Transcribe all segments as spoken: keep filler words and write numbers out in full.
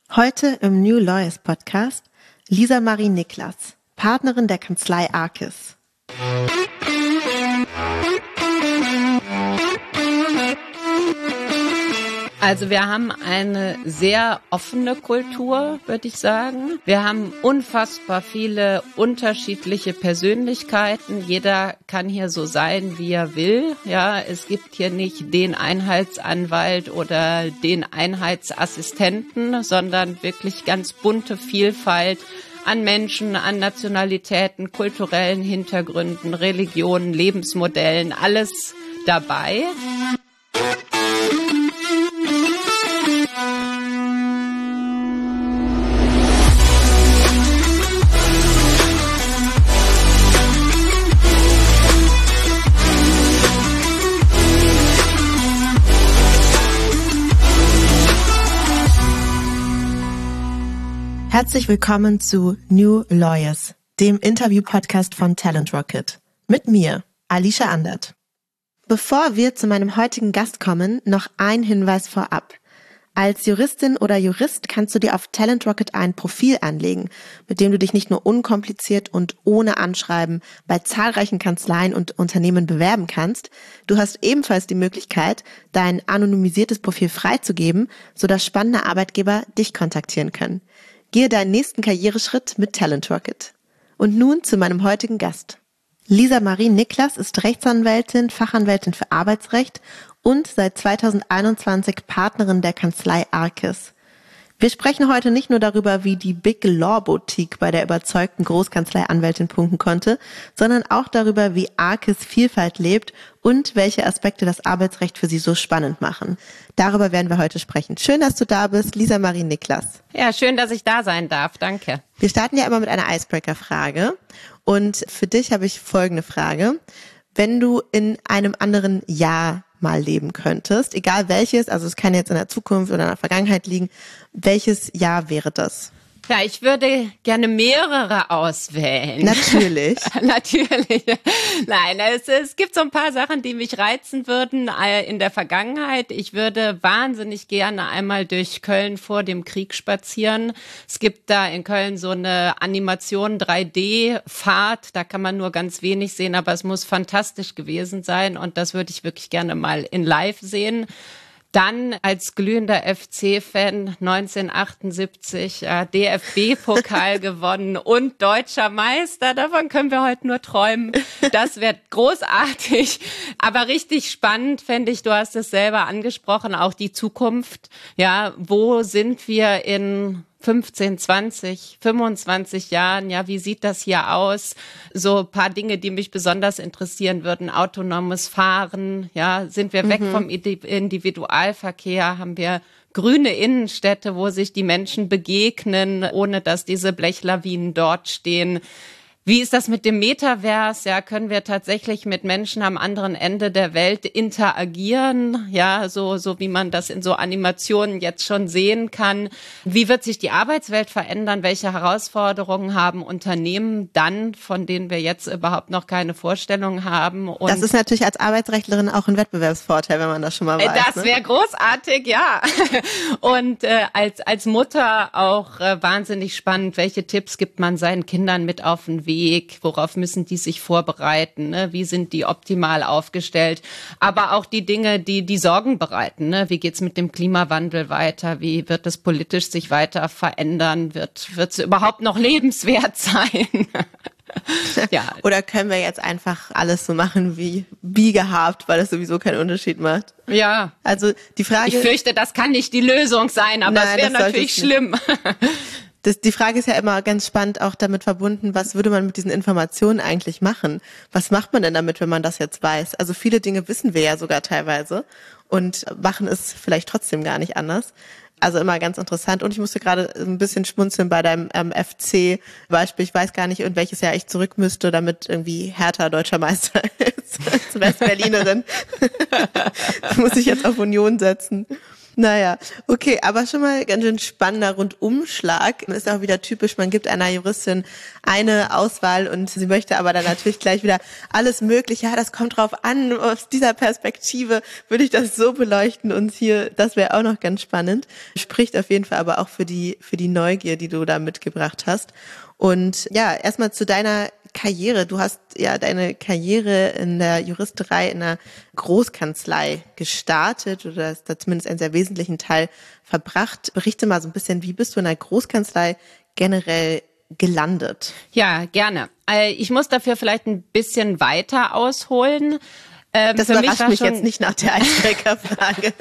Heute im New Lawyers Podcast Lisa Marie Niklas, Partnerin der Kanzlei Arkes. Also wir haben eine sehr offene Kultur, würde ich sagen. Wir haben unfassbar viele unterschiedliche Persönlichkeiten. Jeder kann hier so sein, wie er will. Ja, es gibt hier nicht den Einheitsanwalt oder den Einheitsassistenten, sondern wirklich ganz bunte Vielfalt an Menschen, an Nationalitäten, kulturellen Hintergründen, Religionen, Lebensmodellen, alles dabei. Herzlich willkommen zu New Lawyers, dem Interview-Podcast von Talent Rocket. Mit mir, Alicia Andert. Bevor wir zu meinem heutigen Gast kommen, noch ein Hinweis vorab. Als Juristin oder Jurist kannst du dir auf Talent Rocket ein Profil anlegen, mit dem du dich nicht nur unkompliziert und ohne Anschreiben bei zahlreichen Kanzleien und Unternehmen bewerben kannst, du hast ebenfalls die Möglichkeit, dein anonymisiertes Profil freizugeben, sodass spannende Arbeitgeber dich kontaktieren können. Gehe deinen nächsten Karriereschritt mit Talent Rocket. Und nun zu meinem heutigen Gast. Lisa Marie Niklas ist Rechtsanwältin, Fachanwältin für Arbeitsrecht und seit zweitausendeinundzwanzig Partnerin der Kanzlei Arkes. Wir sprechen heute nicht nur darüber, wie die Big Law Boutique bei der überzeugten Großkanzlei-Anwältin punkten konnte, sondern auch darüber, wie Arkes Vielfalt lebt und welche Aspekte das Arbeitsrecht für sie so spannend machen. Darüber werden wir heute sprechen. Schön, dass du da bist, Lisa Marie Niklas. Ja, schön, dass ich da sein darf. Danke. Wir starten ja immer mit einer Icebreaker-Frage. Und für dich habe ich folgende Frage. Wenn du in einem anderen Jahr mal leben könntest, egal welches, also es kann jetzt in der Zukunft oder in der Vergangenheit liegen, welches Jahr wäre das? Ja, ich würde gerne mehrere auswählen. Natürlich. Natürlich. Nein, es, es gibt so ein paar Sachen, die mich reizen würden in der Vergangenheit. Ich würde wahnsinnig gerne einmal durch Köln vor dem Krieg spazieren. Es gibt da in Köln so eine Animation drei D-Fahrt. Da kann man nur ganz wenig sehen, aber es muss fantastisch gewesen sein. Und das würde ich wirklich gerne mal in live sehen. Dann als glühender F C-Fan neunzehnhundertachtundsiebzig äh, D F B-Pokal gewonnen und deutscher Meister. Davon können wir heute nur träumen. Das wäre großartig. Aber richtig spannend fände ich, du hast es selber angesprochen, auch die Zukunft. Ja, wo sind wir in fünfzehn, zwanzig, fünfundzwanzig Jahren, ja, wie sieht das hier aus? So ein paar Dinge, die mich besonders interessieren würden. Autonomes Fahren, ja, sind wir weg mhm. vom Individualverkehr? Haben wir grüne Innenstädte, wo sich die Menschen begegnen, ohne dass diese Blechlawinen dort stehen? Wie ist das mit dem Metaverse? Ja, können wir tatsächlich mit Menschen am anderen Ende der Welt interagieren? Ja, so, so wie man das in so Animationen jetzt schon sehen kann. Wie wird sich die Arbeitswelt verändern? Welche Herausforderungen haben Unternehmen dann, von denen wir jetzt überhaupt noch keine Vorstellung haben? Und das ist natürlich als Arbeitsrechtlerin auch ein Wettbewerbsvorteil, wenn man das schon mal weiß. Das wäre ne? großartig, ja. Und äh, als, als Mutter auch äh, wahnsinnig spannend. Welche Tipps gibt man seinen Kindern mit auf den Weg? Worauf müssen die sich vorbereiten? Ne? Wie sind die optimal aufgestellt? Aber auch die Dinge, die die Sorgen bereiten. Ne? Wie geht's mit dem Klimawandel weiter? Wie wird es politisch sich weiter verändern? Wird wird es überhaupt noch lebenswert sein? Ja. Oder können wir jetzt einfach alles so machen wie wie gehabt, weil das sowieso keinen Unterschied macht? Ja. Also die Frage. Ich fürchte, das kann nicht die Lösung sein, aber es wäre natürlich schlimm. Das, die Frage ist ja immer ganz spannend auch damit verbunden, was würde man mit diesen Informationen eigentlich machen? Was macht man denn damit, wenn man das jetzt weiß? Also viele Dinge wissen wir ja sogar teilweise und machen es vielleicht trotzdem gar nicht anders. Also immer ganz interessant. Und ich musste gerade ein bisschen schmunzeln bei deinem ähm, F C-Beispiel. Ich weiß gar nicht, in welches Jahr ich zurück müsste, damit irgendwie Hertha deutscher Meister ist. Als Westberlinerin. Das muss ich jetzt auf Union setzen. Naja, okay, aber schon mal ganz schön spannender Rundumschlag. Ist auch wieder typisch, man gibt einer Juristin eine Auswahl und sie möchte aber dann natürlich gleich wieder alles Mögliche. Ja, das kommt drauf an, aus dieser Perspektive würde ich das so beleuchten und hier, das wäre auch noch ganz spannend. Spricht auf jeden Fall aber auch für die, für die Neugier, die du da mitgebracht hast. Und ja, erstmal zu deiner Karriere. Du hast ja deine Karriere in der Juristerei in einer Großkanzlei gestartet oder hast da zumindest einen sehr wesentlichen Teil verbracht. Berichte mal so ein bisschen, wie bist du in der Großkanzlei generell gelandet? Ja, gerne. Ich muss dafür vielleicht ein bisschen weiter ausholen. Das Für überrascht mich, mich schon jetzt nicht nach der Icebreaker-Frage.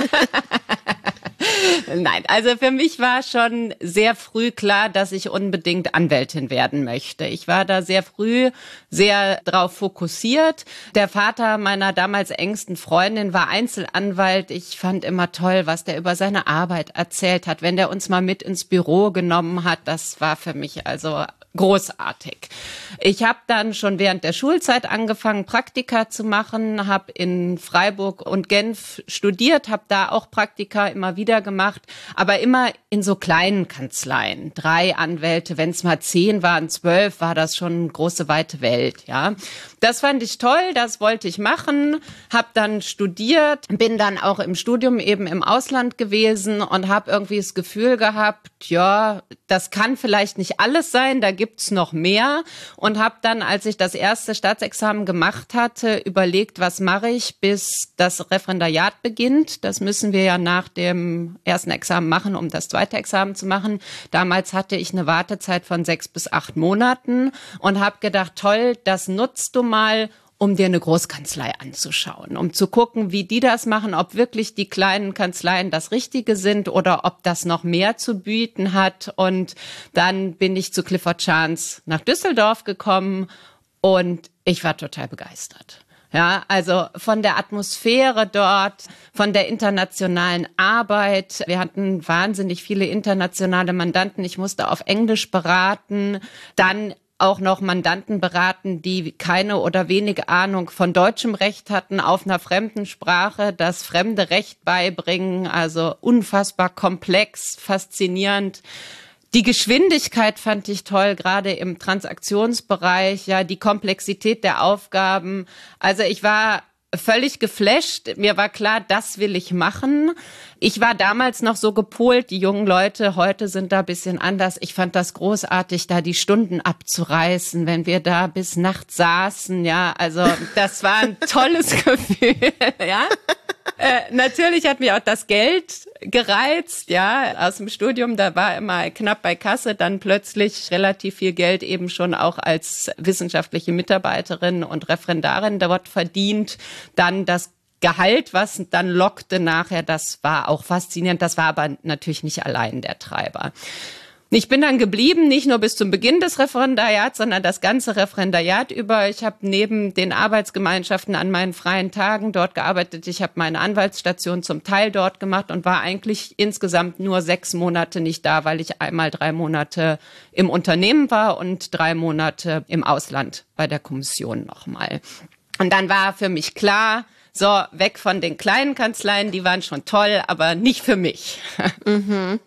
Nein, also für mich war schon sehr früh klar, dass ich unbedingt Anwältin werden möchte. Ich war da sehr früh sehr drauf fokussiert. Der Vater meiner damals engsten Freundin war Einzelanwalt. Ich fand immer toll, was der über seine Arbeit erzählt hat. Wenn der uns mal mit ins Büro genommen hat, das war für mich also großartig. Ich habe dann schon während der Schulzeit angefangen, Praktika zu machen, habe in Freiburg und Genf studiert, habe da auch Praktika immer wieder gemacht, aber immer in so kleinen Kanzleien. Drei Anwälte, wenn es mal zehn waren, zwölf, war das schon eine große, weite Welt. Ja, das fand ich toll, das wollte ich machen, habe dann studiert, bin dann auch im Studium eben im Ausland gewesen und habe irgendwie das Gefühl gehabt, ja, das kann vielleicht nicht alles sein, da gibt's noch mehr und habe dann, als ich das erste Staatsexamen gemacht hatte, überlegt, was mache ich, bis das Referendariat beginnt. Das müssen wir ja nach dem ersten Examen machen, um das zweite Examen zu machen. Damals hatte ich eine Wartezeit von sechs bis acht Monaten und habe gedacht, toll, das nutzt du mal, um dir eine Großkanzlei anzuschauen, um zu gucken, wie die das machen, ob wirklich die kleinen Kanzleien das Richtige sind oder ob das noch mehr zu bieten hat. Und dann bin ich zu Clifford Chance nach Düsseldorf gekommen und ich war total begeistert. Ja, also von der Atmosphäre dort, von der internationalen Arbeit. Wir hatten wahnsinnig viele internationale Mandanten. Ich musste auf Englisch beraten, dann auch noch Mandanten beraten, die keine oder wenige Ahnung von deutschem Recht hatten, auf einer fremden Sprache das fremde Recht beibringen. Also unfassbar komplex, faszinierend. Die Geschwindigkeit fand ich toll, gerade im Transaktionsbereich, ja, die Komplexität der Aufgaben. Also ich war völlig geflasht. Mir war klar, das will ich machen. Ich war damals noch so gepolt, die jungen Leute heute sind da ein bisschen anders. Ich fand das großartig, da die Stunden abzureißen, wenn wir da bis nachts saßen. Ja, also das war ein tolles Gefühl, ja. Äh, natürlich hat mich auch das Geld gereizt, ja, aus dem Studium, da war immer knapp bei Kasse, dann plötzlich relativ viel Geld eben schon auch als wissenschaftliche Mitarbeiterin und Referendarin dort verdient, dann das Gehalt, was dann lockte nachher, das war auch faszinierend, das war aber natürlich nicht allein der Treiber. Ich bin dann geblieben, nicht nur bis zum Beginn des Referendariats, sondern das ganze Referendariat über. Ich habe neben den Arbeitsgemeinschaften an meinen freien Tagen dort gearbeitet. Ich habe meine Anwaltsstation zum Teil dort gemacht und war eigentlich insgesamt nur sechs Monate nicht da, weil ich einmal drei Monate im Unternehmen war und drei Monate im Ausland bei der Kommission nochmal. Und dann war für mich klar, so, weg von den kleinen Kanzleien, die waren schon toll, aber nicht für mich. Mhm.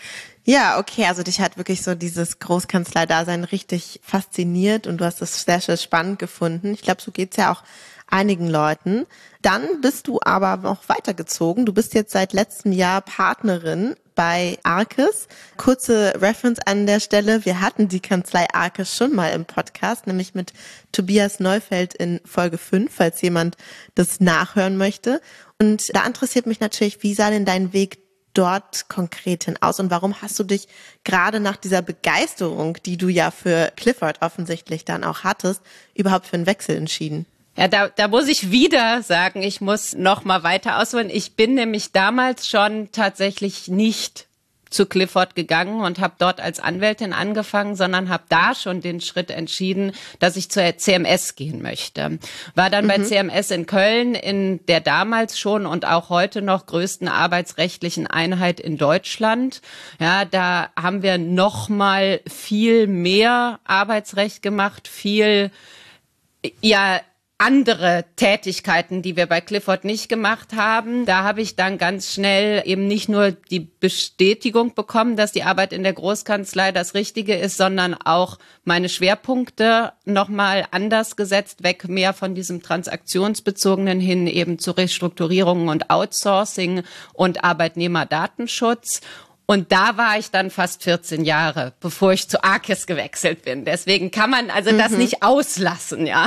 Ja, okay, also dich hat wirklich so dieses Großkanzlei-Dasein richtig fasziniert und du hast das sehr, sehr spannend gefunden. Ich glaube, so geht's ja auch einigen Leuten. Dann bist du aber noch weitergezogen. Du bist jetzt seit letztem Jahr Partnerin bei Arcus. Kurze Reference an der Stelle. Wir hatten die Kanzlei Arcus schon mal im Podcast, nämlich mit Tobias Neufeld in Folge fünf, falls jemand das nachhören möchte. Und da interessiert mich natürlich, wie sah denn dein Weg dort konkret hin aus und warum hast du dich gerade nach dieser Begeisterung, die du ja für Clifford offensichtlich dann auch hattest, überhaupt für einen Wechsel entschieden? Ja, da, da muss ich wieder sagen, ich muss noch mal weiter ausholen. Ich bin nämlich damals schon tatsächlich nicht zu Clifford gegangen und habe dort als Anwältin angefangen, sondern habe da schon den Schritt entschieden, dass ich zur C M S gehen möchte. War dann mhm. bei C M S in Köln in der damals schon und auch heute noch größten arbeitsrechtlichen Einheit in Deutschland. Ja, da haben wir noch mal viel mehr Arbeitsrecht gemacht, viel ja andere Tätigkeiten, die wir bei Clifford nicht gemacht haben. Da habe ich dann ganz schnell eben nicht nur die Bestätigung bekommen, dass die Arbeit in der Großkanzlei das Richtige ist, sondern auch meine Schwerpunkte nochmal anders gesetzt, weg mehr von diesem transaktionsbezogenen hin eben zu Restrukturierung und Outsourcing und Arbeitnehmerdatenschutz. Und da war ich dann fast vierzehn Jahre, bevor ich zu Arkis gewechselt bin. Deswegen kann man also das mhm. nicht auslassen, ja.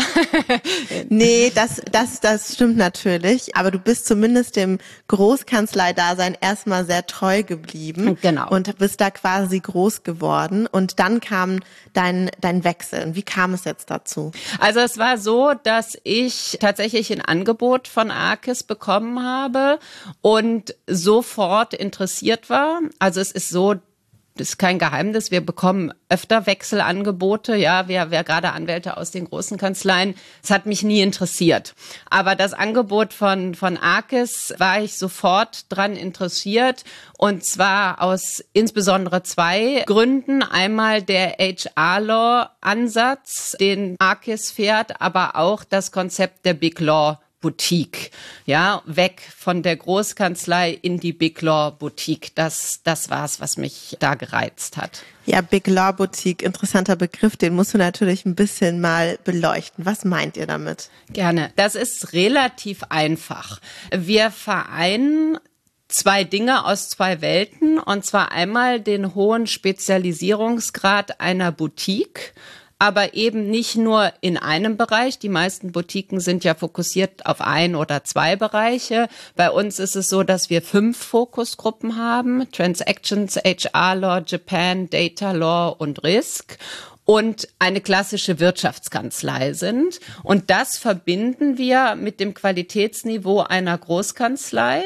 Nee, das, das, das stimmt natürlich. Aber du bist zumindest dem Großkanzlei-Dasein erstmal sehr treu geblieben. Genau. Und bist da quasi groß geworden. Und dann kam dein, dein Wechsel. Wie kam es jetzt dazu? Also es war so, dass ich tatsächlich ein Angebot von Arkis bekommen habe und sofort interessiert war. Also es ist so, das ist kein Geheimnis, wir bekommen öfter Wechselangebote, ja, wer, wer gerade Anwälte aus den großen Kanzleien, es hat mich nie interessiert. Aber das Angebot von, von Arkis war ich sofort dran interessiert und zwar aus insbesondere zwei Gründen. Einmal der H R-Law-Ansatz, den Arkis fährt, aber auch das Konzept der Big Law Boutique, ja, weg von der Großkanzlei in die Big Law Boutique. Das, das war's, was mich da gereizt hat. Ja, Big Law Boutique, interessanter Begriff, den musst du natürlich ein bisschen mal beleuchten. Was meint ihr damit? Gerne. Das ist relativ einfach. Wir vereinen zwei Dinge aus zwei Welten, und zwar einmal den hohen Spezialisierungsgrad einer Boutique, aber eben nicht nur in einem Bereich. Die meisten Boutiquen sind ja fokussiert auf ein oder zwei Bereiche. Bei uns ist es so, dass wir fünf Fokusgruppen haben. Transactions, H R-Law, Japan, Data Law und Risk. Und eine klassische Wirtschaftskanzlei sind. Und das verbinden wir mit dem Qualitätsniveau einer Großkanzlei,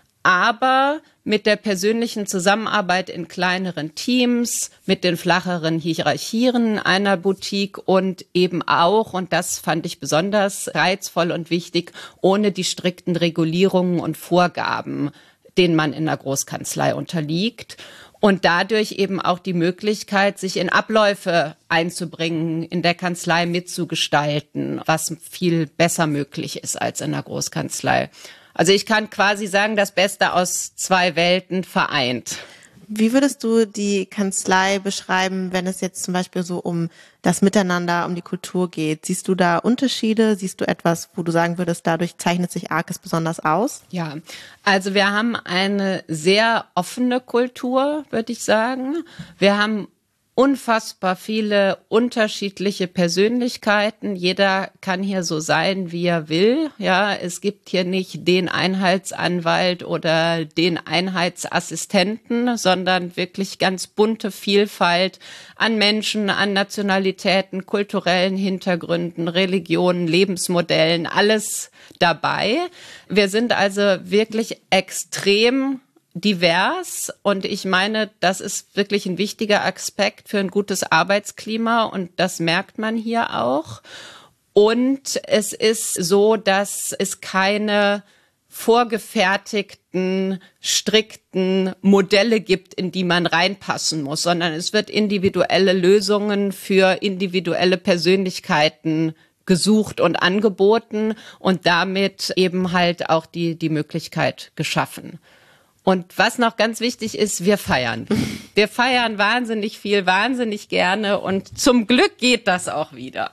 aber mit der persönlichen Zusammenarbeit in kleineren Teams, mit den flacheren Hierarchien einer Boutique und eben auch, und das fand ich besonders reizvoll und wichtig, ohne die strikten Regulierungen und Vorgaben, denen man in der Großkanzlei unterliegt. Und dadurch eben auch die Möglichkeit, sich in Abläufe einzubringen, in der Kanzlei mitzugestalten, was viel besser möglich ist als in der Großkanzlei. Also ich kann quasi sagen, das Beste aus zwei Welten vereint. Wie würdest du die Kanzlei beschreiben, wenn es jetzt zum Beispiel so um das Miteinander, um die Kultur geht? Siehst du da Unterschiede? Siehst du etwas, wo du sagen würdest, dadurch zeichnet sich Arkis besonders aus? Ja, also wir haben eine sehr offene Kultur, würde ich sagen. Wir haben unfassbar viele unterschiedliche Persönlichkeiten. Jeder kann hier so sein, wie er will. Ja, es gibt hier nicht den Einheitsanwalt oder den Einheitsassistenten, sondern wirklich ganz bunte Vielfalt an Menschen, an Nationalitäten, kulturellen Hintergründen, Religionen, Lebensmodellen, alles dabei. Wir sind also wirklich extrem divers, und ich meine, das ist wirklich ein wichtiger Aspekt für ein gutes Arbeitsklima, und das merkt man hier auch. Und es ist so, dass es keine vorgefertigten, strikten Modelle gibt, in die man reinpassen muss, sondern es wird individuelle Lösungen für individuelle Persönlichkeiten gesucht und angeboten und damit eben halt auch die, die Möglichkeit geschaffen. Und was noch ganz wichtig ist, wir feiern. Wir feiern wahnsinnig viel, wahnsinnig gerne, und zum Glück geht das auch wieder.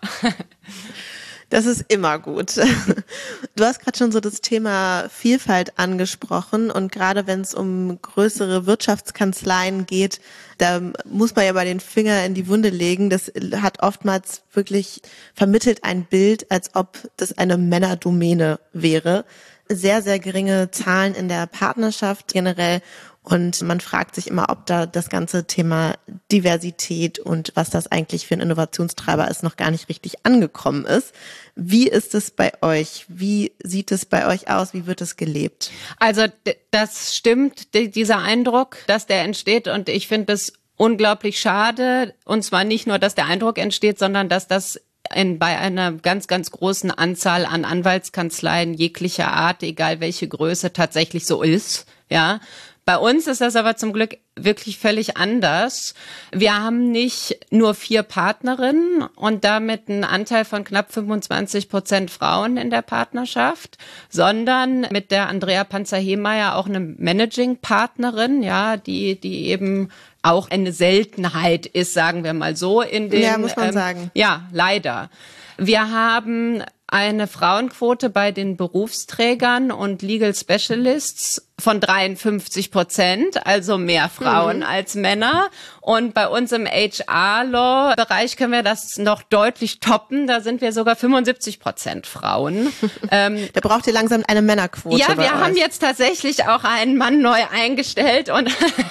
Das ist immer gut. Du hast gerade schon so das Thema Vielfalt angesprochen, und gerade wenn es um größere Wirtschaftskanzleien geht, da muss man ja bei den Finger in die Wunde legen. Das hat oftmals wirklich vermittelt ein Bild, als ob das eine Männerdomäne wäre. Sehr, sehr geringe Zahlen in der Partnerschaft generell, und man fragt sich immer, ob da das ganze Thema Diversität und was das eigentlich für ein Innovationstreiber ist, noch gar nicht richtig angekommen ist. Wie ist es bei euch? Wie sieht es bei euch aus? Wie wird es gelebt? Also das stimmt, dieser Eindruck, dass der entsteht, und ich finde es unglaublich schade, und zwar nicht nur, dass der Eindruck entsteht, sondern dass das In, bei einer ganz, ganz großen Anzahl an Anwaltskanzleien jeglicher Art, egal welche Größe, tatsächlich so ist. Ja, Bei uns ist das aber zum Glück wirklich völlig anders. Wir haben nicht nur vier Partnerinnen und damit einen Anteil von knapp fünfundzwanzig Prozent Frauen in der Partnerschaft, sondern mit der Andrea Panzer-Hemeyer auch eine Managing-Partnerin, ja, die, die eben auch eine Seltenheit ist, sagen wir mal so, in den, ja, muss man ähm, sagen. Ja, leider. Wir haben eine Frauenquote bei den Berufsträgern und Legal Specialists von dreiundfünfzig Prozent, also mehr Frauen mhm. als Männer. Und bei uns im H R-Law-Bereich können wir das noch deutlich toppen. Da sind wir sogar fünfundsiebzig Prozent Frauen. ähm, da braucht ihr langsam eine Männerquote. Ja, wir bei haben euch. jetzt tatsächlich auch einen Mann neu eingestellt und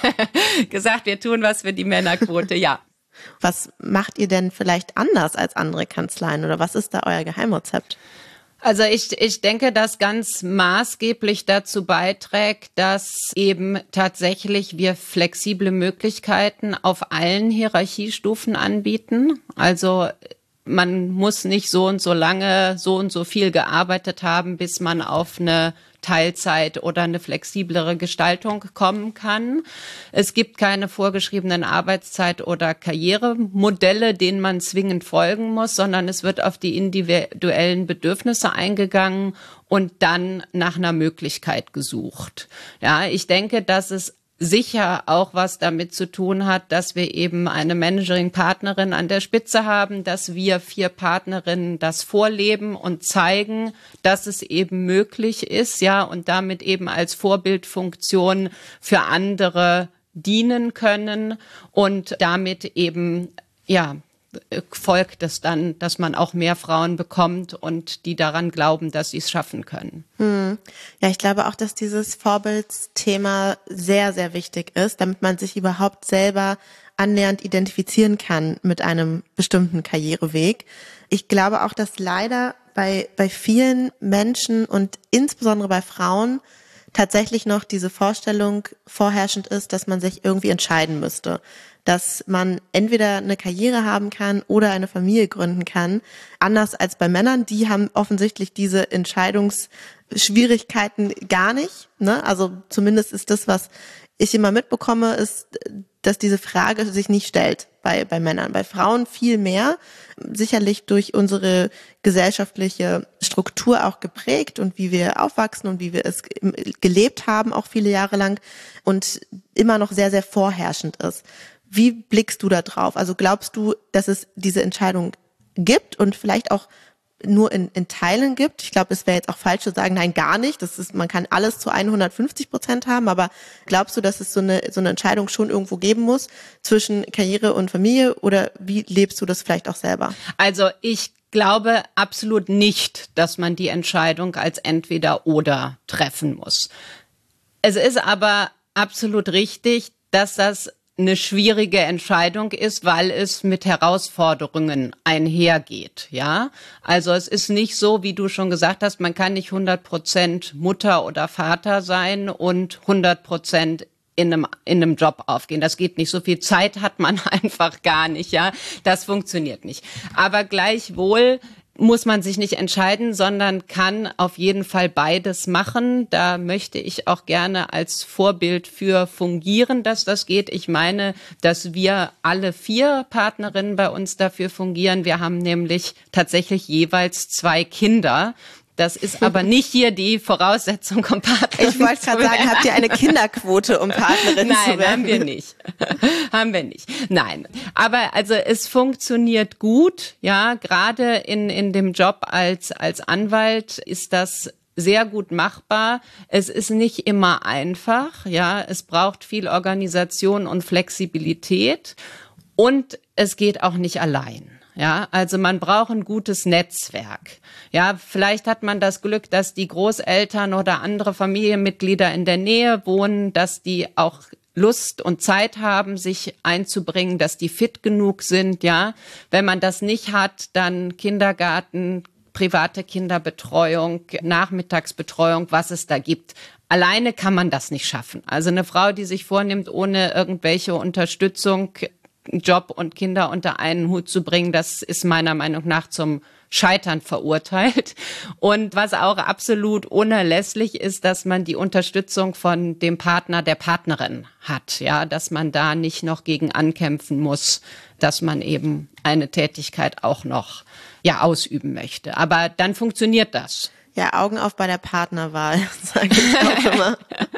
gesagt, wir tun was für die Männerquote, ja. Was macht ihr denn vielleicht anders als andere Kanzleien oder was ist da euer Geheimrezept? Also ich, ich denke, dass ganz maßgeblich dazu beiträgt, dass eben tatsächlich wir flexible Möglichkeiten auf allen Hierarchiestufen anbieten. Also man muss nicht so und so lange, so und so viel gearbeitet haben, bis man auf eine Teilzeit oder eine flexiblere Gestaltung kommen kann. Es gibt keine vorgeschriebenen Arbeitszeit- oder Karrieremodelle, denen man zwingend folgen muss, sondern es wird auf die individuellen Bedürfnisse eingegangen und dann nach einer Möglichkeit gesucht. Ja, ich denke, dass es sicher auch was damit zu tun hat, dass wir eben eine Managing-Partnerin an der Spitze haben, dass wir vier Partnerinnen das vorleben und zeigen, dass es eben möglich ist, ja, und damit eben als Vorbildfunktion für andere dienen können und damit eben, ja, folgt es dann, dass man auch mehr Frauen bekommt und die daran glauben, dass sie es schaffen können. Hm. Ja, ich glaube auch, dass dieses Vorbildsthema sehr, sehr wichtig ist, damit man sich überhaupt selber annähernd identifizieren kann mit einem bestimmten Karriereweg. Ich glaube auch, dass leider bei, bei vielen Menschen und insbesondere bei Frauen tatsächlich noch diese Vorstellung vorherrschend ist, dass man sich irgendwie entscheiden müsste. Dass man entweder eine Karriere haben kann oder eine Familie gründen kann. Anders als bei Männern, die haben offensichtlich diese Entscheidungsschwierigkeiten gar nicht. Ne? Also zumindest ist das, was ich immer mitbekomme, ist, dass diese Frage sich nicht stellt bei, bei Männern. Bei Frauen viel mehr, sicherlich durch unsere gesellschaftliche Struktur auch geprägt und wie wir aufwachsen und wie wir es gelebt haben, auch viele Jahre lang und immer noch sehr, sehr vorherrschend ist. Wie blickst du da drauf? Also glaubst du, dass es diese Entscheidung gibt und vielleicht auch nur in, in Teilen gibt? Ich glaube, es wäre jetzt auch falsch zu sagen, nein, gar nicht. Das ist, man kann alles zu hundertfünfzig Prozent haben, aber glaubst du, dass es so eine, so eine Entscheidung schon irgendwo geben muss zwischen Karriere und Familie oder wie lebst du das vielleicht auch selber? Also ich glaube absolut nicht, dass man die Entscheidung als entweder oder treffen muss. Es ist aber absolut richtig, dass das eine schwierige Entscheidung ist, weil es mit Herausforderungen einhergeht, ja. Also es ist nicht so, wie du schon gesagt hast, man kann nicht hundert Prozent Mutter oder Vater sein und hundert Prozent in einem, in einem Job aufgehen. Das geht nicht. So viel Zeit hat man einfach gar nicht, ja. Das funktioniert nicht. Aber gleichwohl muss man sich nicht entscheiden, sondern kann auf jeden Fall beides machen. Da möchte ich auch gerne als Vorbild für fungieren, dass das geht. Ich meine, dass wir alle vier Partnerinnen bei uns dafür fungieren. Wir haben nämlich tatsächlich jeweils zwei Kinder. Das ist aber nicht hier die Voraussetzung, um Partnerin Ich wollte gerade sagen, habt ihr eine Kinderquote, um Partnerin Nein, zu werden? Nein, haben wir nicht. haben wir nicht. Nein. Aber also es funktioniert gut, ja, gerade in, in dem Job als, als Anwalt ist das sehr gut machbar. Es ist nicht immer einfach, ja. Es braucht viel Organisation und Flexibilität und es geht auch nicht allein. Ja, also man braucht ein gutes Netzwerk. Ja, vielleicht hat man das Glück, dass die Großeltern oder andere Familienmitglieder in der Nähe wohnen, dass die auch Lust und Zeit haben, sich einzubringen, dass die fit genug sind, ja. Wenn man das nicht hat, dann Kindergarten, private Kinderbetreuung, Nachmittagsbetreuung, was es da gibt. Alleine kann man das nicht schaffen. Also eine Frau, die sich vornimmt, ohne irgendwelche Unterstützung Job und Kinder unter einen Hut zu bringen, das ist meiner Meinung nach zum Scheitern verurteilt. Und was auch absolut unerlässlich ist, dass man die Unterstützung von dem Partner, der Partnerin hat, ja, dass man da nicht noch gegen ankämpfen muss, dass man eben eine Tätigkeit auch noch, ja, ausüben möchte. Aber dann funktioniert das. Ja, Augen auf bei der Partnerwahl, sage ich auch immer.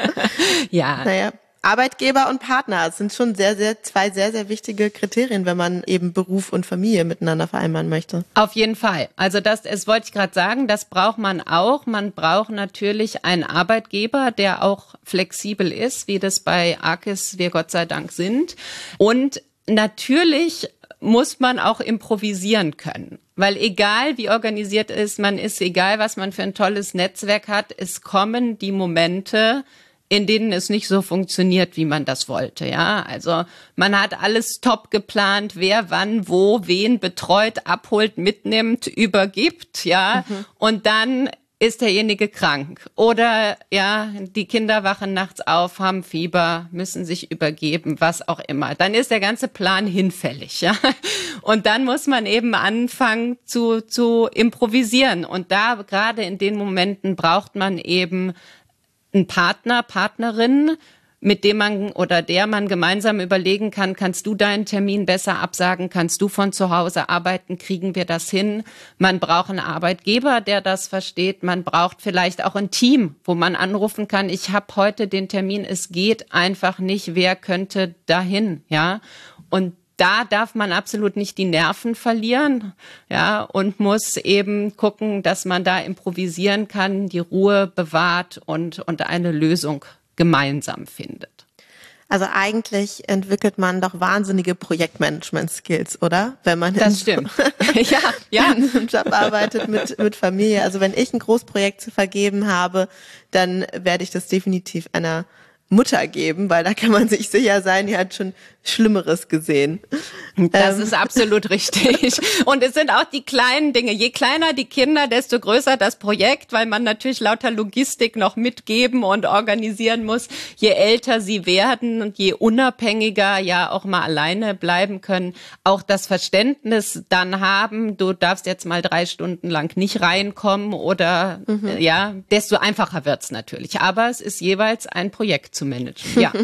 Ja. Naja. Arbeitgeber und Partner sind schon sehr, sehr, zwei sehr, sehr wichtige Kriterien, wenn man eben Beruf und Familie miteinander vereinbaren möchte. Auf jeden Fall. Also das, das wollte ich gerade sagen, das braucht man auch. Man braucht natürlich einen Arbeitgeber, der auch flexibel ist, wie das bei Arkis wir Gott sei Dank sind. Und natürlich muss man auch improvisieren können. Weil egal wie organisiert ist, man ist, egal was man für ein tolles Netzwerk hat, es kommen die Momente, in denen es nicht so funktioniert, wie man das wollte, ja. Also man hat alles top geplant, wer wann, wo, wen betreut, abholt, mitnimmt, übergibt, ja. Mhm. Und dann ist derjenige krank oder ja, die Kinder wachen nachts auf, haben Fieber, müssen sich übergeben, was auch immer. Dann ist der ganze Plan hinfällig, ja. Und dann muss man eben anfangen zu zu improvisieren. Und da gerade in den Momenten braucht man eben ein Partner, Partnerin, mit dem man oder der man gemeinsam überlegen kann, kannst du deinen Termin besser absagen, kannst du von zu Hause arbeiten, kriegen wir das hin? Man braucht einen Arbeitgeber, der das versteht. Man braucht vielleicht auch ein Team, wo man anrufen kann, ich habe heute den Termin, es geht einfach nicht, wer könnte dahin, ja? Und da darf man absolut nicht die Nerven verlieren, ja, und muss eben gucken, dass man da improvisieren kann, die Ruhe bewahrt und, und eine Lösung gemeinsam findet. Also eigentlich entwickelt man doch wahnsinnige Projektmanagement-Skills, oder? Wenn man das stimmt. ja, ja. in einem Job arbeitet mit, mit Familie. Also wenn ich ein Großprojekt zu vergeben habe, dann werde ich das definitiv einer Mutter geben, weil da kann man sich sicher sein, die hat schon Schlimmeres gesehen. Das ähm. ist absolut richtig. Und es sind auch die kleinen Dinge. Je kleiner die Kinder, desto größer das Projekt, weil man natürlich lauter Logistik noch mitgeben und organisieren muss. Je älter sie werden und je unabhängiger ja auch mal alleine bleiben können, auch das Verständnis dann haben, du darfst jetzt mal drei Stunden lang nicht reinkommen oder mhm. ja, desto einfacher wird's natürlich. Aber es ist jeweils ein Projekt zu managen. Ja.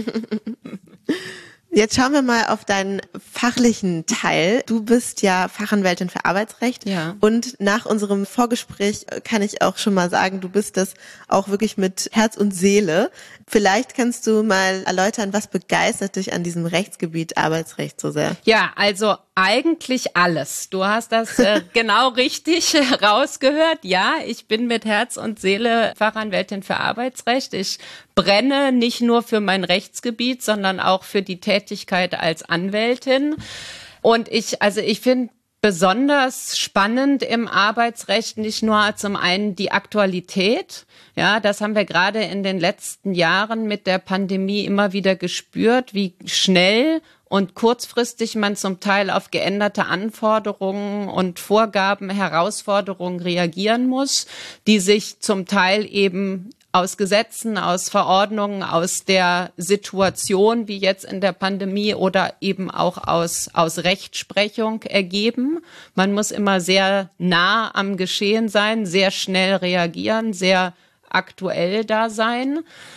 Jetzt schauen wir mal auf deinen fachlichen Teil. Du bist ja Fachanwältin für Arbeitsrecht. Ja. Und nach unserem Vorgespräch kann ich auch schon mal sagen, du bist das auch wirklich mit Herz und Seele. Vielleicht kannst du mal erläutern, was begeistert dich an diesem Rechtsgebiet Arbeitsrecht so sehr? Ja, also eigentlich alles. Du hast das äh, genau richtig rausgehört. Ja, ich bin mit Herz und Seele Fachanwältin für Arbeitsrecht. Ich brenne nicht nur für mein Rechtsgebiet, sondern auch für die Tätigkeit als Anwältin. Und ich, also ich finde besonders spannend im Arbeitsrecht nicht nur zum einen die Aktualität. Ja, das haben wir gerade in den letzten Jahren mit der Pandemie immer wieder gespürt, wie schnell und kurzfristig man zum Teil auf geänderte Anforderungen und Vorgaben, Herausforderungen reagieren muss, die sich zum Teil eben aus Gesetzen, aus Verordnungen, aus der Situation wie jetzt in der Pandemie oder eben auch aus, aus Rechtsprechung ergeben. Man muss immer sehr nah am Geschehen sein, sehr schnell reagieren, sehr aktuell da sein,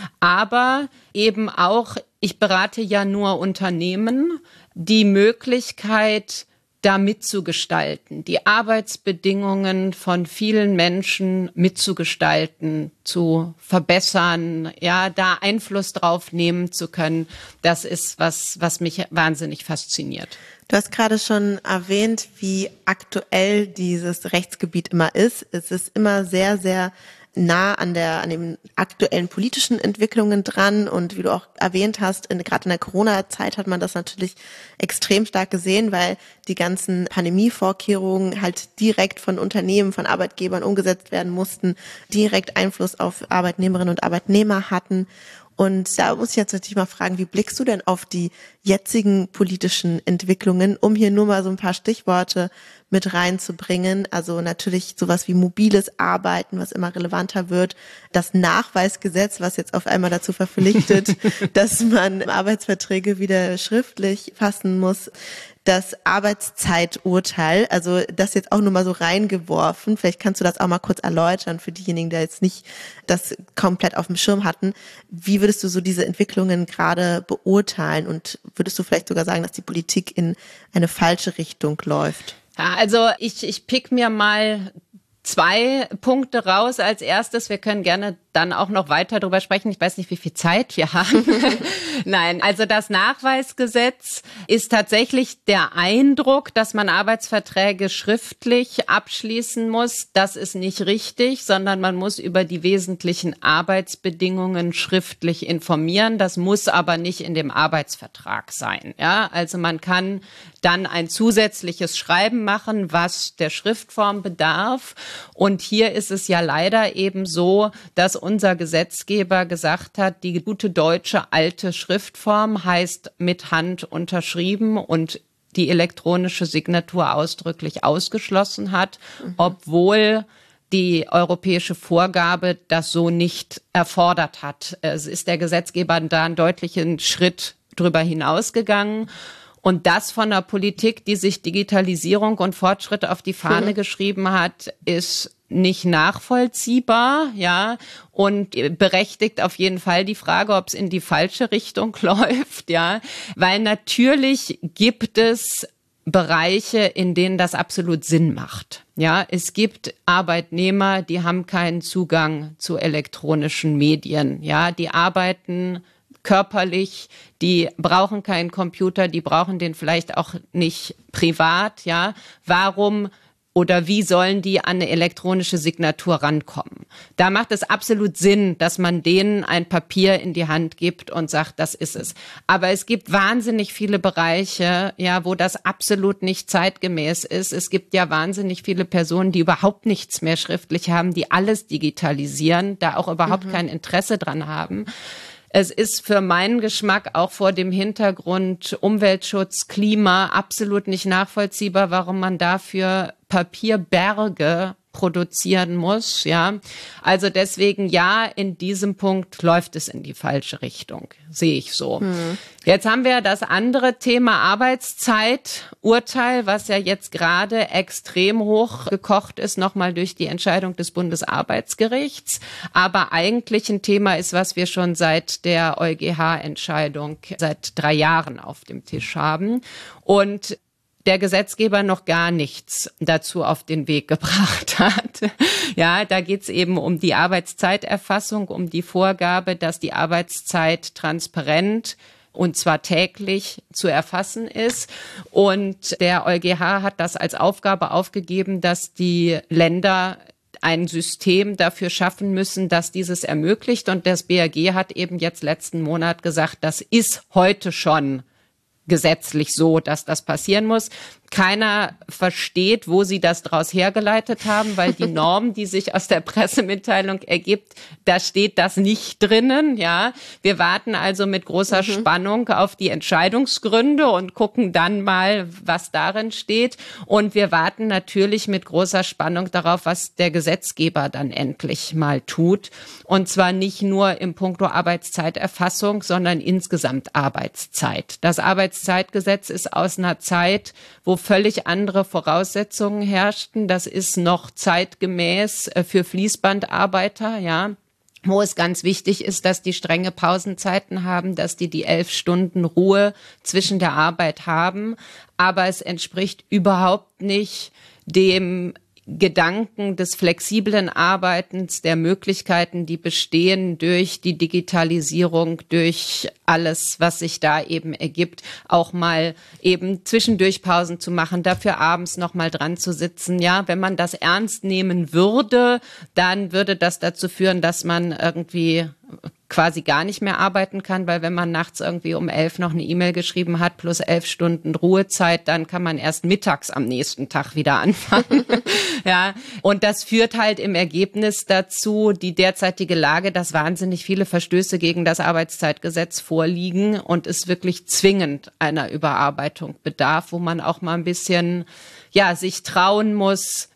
aber eben auch, ich berate ja nur Unternehmen, die Möglichkeit, da mitzugestalten, die Arbeitsbedingungen von vielen Menschen mitzugestalten, zu verbessern, ja, da Einfluss drauf nehmen zu können. Das ist was, was mich wahnsinnig fasziniert. Du hast gerade schon erwähnt, wie aktuell dieses Rechtsgebiet immer ist. Es ist immer sehr, sehr nah an der, an den aktuellen politischen Entwicklungen dran. Und wie du auch erwähnt hast, in, gerade in der Corona-Zeit hat man das natürlich extrem stark gesehen, weil die ganzen Pandemievorkehrungen halt direkt von Unternehmen, von Arbeitgebern umgesetzt werden mussten, direkt Einfluss auf Arbeitnehmerinnen und Arbeitnehmer hatten. Und da muss ich jetzt natürlich mal fragen, wie blickst du denn auf die jetzigen politischen Entwicklungen, um hier nur mal so ein paar Stichworte mit reinzubringen? Also natürlich sowas wie mobiles Arbeiten, was immer relevanter wird, das Nachweisgesetz, was jetzt auf einmal dazu verpflichtet, dass man Arbeitsverträge wieder schriftlich fassen muss. Das Arbeitszeiturteil, also das jetzt auch nur mal so reingeworfen, vielleicht kannst du das auch mal kurz erläutern für diejenigen, die jetzt nicht das komplett auf dem Schirm hatten. Wie würdest du so diese Entwicklungen gerade beurteilen und würdest du vielleicht sogar sagen, dass die Politik in eine falsche Richtung läuft? Ja, also ich, ich pick mir mal zwei Punkte raus als erstes. Wir können gerne dann auch noch weiter drüber sprechen. Ich weiß nicht, wie viel Zeit wir haben. Nein, also das Nachweisgesetz ist tatsächlich der Eindruck, dass man Arbeitsverträge schriftlich abschließen muss. Das ist nicht richtig, sondern man muss über die wesentlichen Arbeitsbedingungen schriftlich informieren. Das muss aber nicht in dem Arbeitsvertrag sein. Ja, also man kann dann ein zusätzliches Schreiben machen, was der Schriftform bedarf. Und hier ist es ja leider eben so, dass unser Gesetzgeber gesagt hat, die gute deutsche alte Schriftform heißt mit Hand unterschrieben und die elektronische Signatur ausdrücklich ausgeschlossen hat, mhm. obwohl die europäische Vorgabe das so nicht erfordert hat. Es ist der Gesetzgeber da einen deutlichen Schritt drüber hinausgegangen. Und das von einer Politik, die sich Digitalisierung und Fortschritt auf die Fahne mhm. geschrieben hat, ist nicht nachvollziehbar, ja, und berechtigt auf jeden Fall die Frage, ob es in die falsche Richtung läuft, ja, weil natürlich gibt es Bereiche, in denen das absolut Sinn macht. Ja, es gibt Arbeitnehmer, die haben keinen Zugang zu elektronischen Medien, ja, die arbeiten körperlich, die brauchen keinen Computer, die brauchen den vielleicht auch nicht privat, ja. Warum oder wie sollen die an eine elektronische Signatur rankommen? Da macht es absolut Sinn, dass man denen ein Papier in die Hand gibt und sagt, das ist es. Aber es gibt wahnsinnig viele Bereiche, ja, wo das absolut nicht zeitgemäß ist. Es gibt ja wahnsinnig viele Personen, die überhaupt nichts mehr schriftlich haben, die alles digitalisieren, da auch überhaupt mhm. kein Interesse dran haben. Es ist für meinen Geschmack auch vor dem Hintergrund Umweltschutz, Klima absolut nicht nachvollziehbar, warum man dafür Papierberge produzieren muss, ja. Also deswegen, ja, in diesem Punkt läuft es in die falsche Richtung, sehe ich so. Hm. Jetzt haben wir das andere Thema Arbeitszeiturteil, was ja jetzt gerade extrem hoch gekocht ist, nochmal durch die Entscheidung des Bundesarbeitsgerichts. Aber eigentlich ein Thema ist, was wir schon seit der EuGH-Entscheidung seit drei Jahren auf dem Tisch haben. Und der Gesetzgeber noch gar nichts dazu auf den Weg gebracht hat. Ja, da geht's eben um die Arbeitszeiterfassung, um die Vorgabe, dass die Arbeitszeit transparent und zwar täglich zu erfassen ist. Und der EuGH hat das als Aufgabe aufgegeben, dass die Länder ein System dafür schaffen müssen, dass dieses ermöglicht. Und das B A G hat eben jetzt letzten Monat gesagt, das ist heute schon gesetzlich so, dass das passieren muss. Keiner versteht, wo sie das draus hergeleitet haben, weil die Norm, die sich aus der Pressemitteilung ergibt, da steht das nicht drinnen, ja. Wir warten also mit großer mhm. Spannung auf die Entscheidungsgründe und gucken dann mal, was darin steht. Und wir warten natürlich mit großer Spannung darauf, was der Gesetzgeber dann endlich mal tut. Und zwar nicht nur im Punkto Arbeitszeiterfassung, sondern insgesamt Arbeitszeit. Das Arbeitszeitgesetz ist aus einer Zeit, wo völlig andere Voraussetzungen herrschten. Das ist noch zeitgemäß für Fließbandarbeiter, ja, wo es ganz wichtig ist, dass die strenge Pausenzeiten haben, dass die die elf Stunden Ruhe zwischen der Arbeit haben. Aber es entspricht überhaupt nicht dem Gedanken des flexiblen Arbeitens, der Möglichkeiten, die bestehen durch die Digitalisierung, durch alles, was sich da eben ergibt, auch mal eben zwischendurch Pausen zu machen, dafür abends noch mal dran zu sitzen. Ja, wenn man das ernst nehmen würde, dann würde das dazu führen, dass man irgendwie quasi gar nicht mehr arbeiten kann, weil wenn man nachts irgendwie um elf noch eine E-Mail geschrieben hat, plus elf Stunden Ruhezeit, dann kann man erst mittags am nächsten Tag wieder anfangen. Ja, und das führt halt im Ergebnis dazu, die derzeitige Lage, dass wahnsinnig viele Verstöße gegen das Arbeitszeitgesetz vorliegen und es wirklich zwingend einer Überarbeitung bedarf, wo man auch mal ein bisschen, ja, sich trauen muss,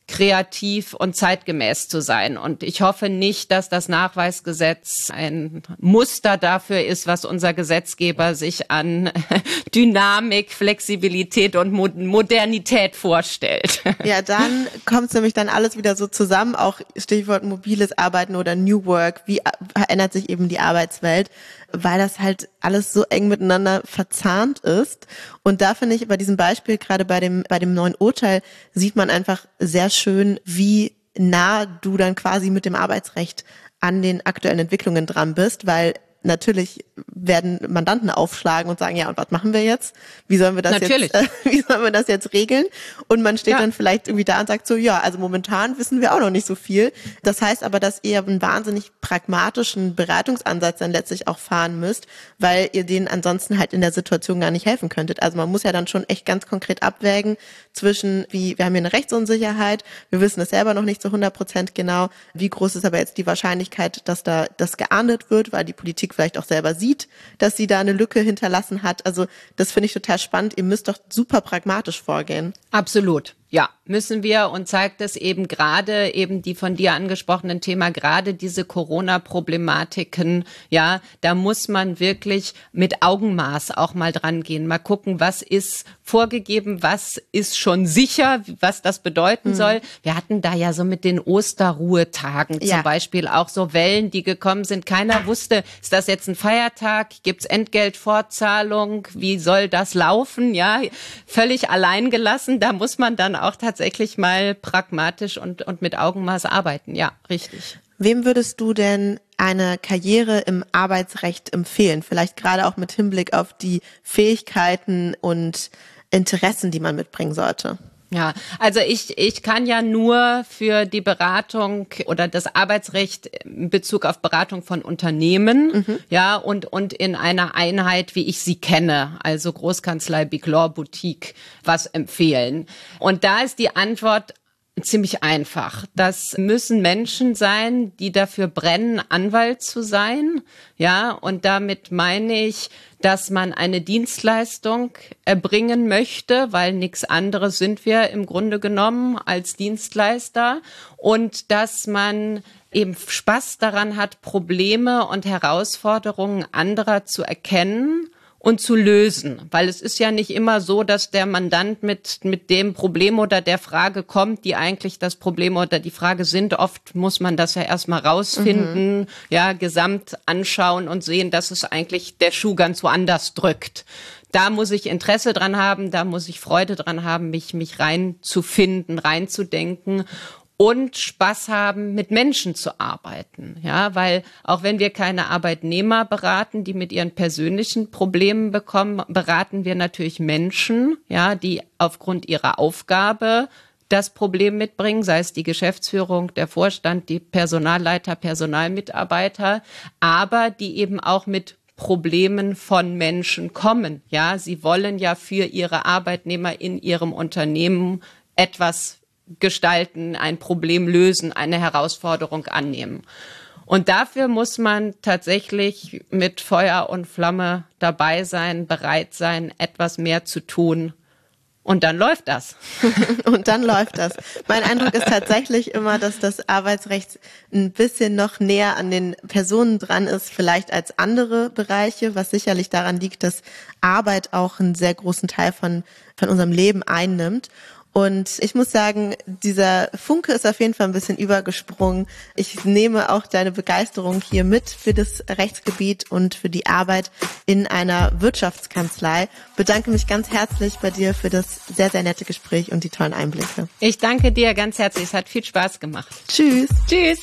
kreativ und zeitgemäß zu sein. Und ich hoffe nicht, dass das Nachweisgesetz ein Muster dafür ist, was unser Gesetzgeber sich an Dynamik, Flexibilität und Modernität vorstellt. Ja, dann kommt nämlich dann alles wieder so zusammen, auch Stichwort mobiles Arbeiten oder New Work. Wie verändert sich eben die Arbeitswelt? Weil das halt alles so eng miteinander verzahnt ist. Und da finde ich bei diesem Beispiel, gerade bei dem, bei dem neuen Urteil, sieht man einfach sehr schön, wie nah du dann quasi mit dem Arbeitsrecht an den aktuellen Entwicklungen dran bist, weil natürlich werden Mandanten aufschlagen und sagen, ja, und was machen wir jetzt? Wie sollen wir das Natürlich. jetzt, äh, wie sollen wir das jetzt regeln? Und man steht Ja. dann vielleicht irgendwie da und sagt so, ja, also momentan wissen wir auch noch nicht so viel. Das heißt aber, dass ihr einen wahnsinnig pragmatischen Beratungsansatz dann letztlich auch fahren müsst, weil ihr denen ansonsten halt in der Situation gar nicht helfen könntet. Also man muss ja dann schon echt ganz konkret abwägen zwischen, wie, wir haben hier eine Rechtsunsicherheit, wir wissen es selber noch nicht zu hundert Prozent genau, wie groß ist aber jetzt die Wahrscheinlichkeit, dass da das geahndet wird, weil die Politik vielleicht auch selber sieht, dass sie da eine Lücke hinterlassen hat. Also das finde ich total spannend. Ihr müsst doch super pragmatisch vorgehen. Absolut. Ja, müssen wir, und zeigt es eben gerade eben die von dir angesprochenen Thema, gerade diese Corona-Problematiken, ja, da muss man wirklich mit Augenmaß auch mal dran gehen, mal gucken, was ist vorgegeben, was ist schon sicher, was das bedeuten mhm. soll. Wir hatten da ja so mit den Osterruhetagen ja. zum Beispiel auch so Wellen, die gekommen sind. Keiner wusste, ist das jetzt ein Feiertag, gibt's Entgeltfortzahlung, wie soll das laufen, ja, völlig alleingelassen, da muss man dann auch tatsächlich mal pragmatisch und, und mit Augenmaß arbeiten. Ja, richtig. Wem würdest du denn eine Karriere im Arbeitsrecht empfehlen? Vielleicht gerade auch mit Hinblick auf die Fähigkeiten und Interessen, die man mitbringen sollte. Ja, also ich, ich kann ja nur für die Beratung oder das Arbeitsrecht in Bezug auf Beratung von Unternehmen, mhm. ja, und, und in einer Einheit, wie ich sie kenne, also Großkanzlei, Big Law, Boutique, was empfehlen. Und da ist die Antwort ziemlich einfach. Das müssen Menschen sein, die dafür brennen, Anwalt zu sein. Ja, und damit meine ich, dass man eine Dienstleistung erbringen möchte, weil nichts anderes sind wir im Grunde genommen als Dienstleister, und dass man eben Spaß daran hat, Probleme und Herausforderungen anderer zu erkennen und zu lösen, weil es ist ja nicht immer so, dass der Mandant mit mit dem Problem oder der Frage kommt, die eigentlich das Problem oder die Frage sind. Oft muss man das ja erstmal rausfinden, mhm. ja, gesamt anschauen und sehen, dass es eigentlich der Schuh ganz woanders drückt. Da muss ich Interesse dran haben, da muss ich Freude dran haben, mich mich reinzufinden, reinzudenken. Und Spaß haben, mit Menschen zu arbeiten, ja, weil auch wenn wir keine Arbeitnehmer beraten, die mit ihren persönlichen Problemen bekommen, beraten wir natürlich Menschen, ja, die aufgrund ihrer Aufgabe das Problem mitbringen, sei es die Geschäftsführung, der Vorstand, die Personalleiter, Personalmitarbeiter, aber die eben auch mit Problemen von Menschen kommen, ja, sie wollen ja für ihre Arbeitnehmer in ihrem Unternehmen etwas gestalten, ein Problem lösen, eine Herausforderung annehmen. Und dafür muss man tatsächlich mit Feuer und Flamme dabei sein, bereit sein, etwas mehr zu tun. Und dann läuft das. Und dann läuft das. Mein Eindruck ist tatsächlich immer, dass das Arbeitsrecht ein bisschen noch näher an den Personen dran ist, vielleicht als andere Bereiche, was sicherlich daran liegt, dass Arbeit auch einen sehr großen Teil von, von unserem Leben einnimmt. Und ich muss sagen, dieser Funke ist auf jeden Fall ein bisschen übergesprungen. Ich nehme auch deine Begeisterung hier mit für das Rechtsgebiet und für die Arbeit in einer Wirtschaftskanzlei. Bedanke mich ganz herzlich bei dir für das sehr, sehr nette Gespräch und die tollen Einblicke. Ich danke dir ganz herzlich. Es hat viel Spaß gemacht. Tschüss. Tschüss.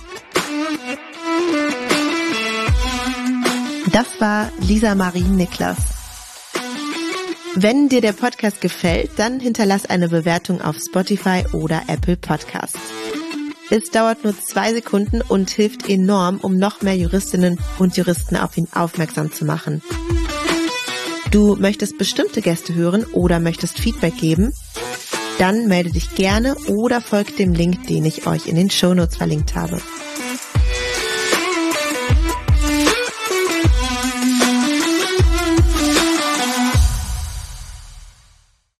Das war Lisa Marie Niklas. Wenn dir der Podcast gefällt, dann hinterlass eine Bewertung auf Spotify oder Apple Podcasts. Es dauert nur zwei Sekunden und hilft enorm, um noch mehr Juristinnen und Juristen auf ihn aufmerksam zu machen. Du möchtest bestimmte Gäste hören oder möchtest Feedback geben? Dann melde dich gerne oder folg dem Link, den ich euch in den Shownotes verlinkt habe.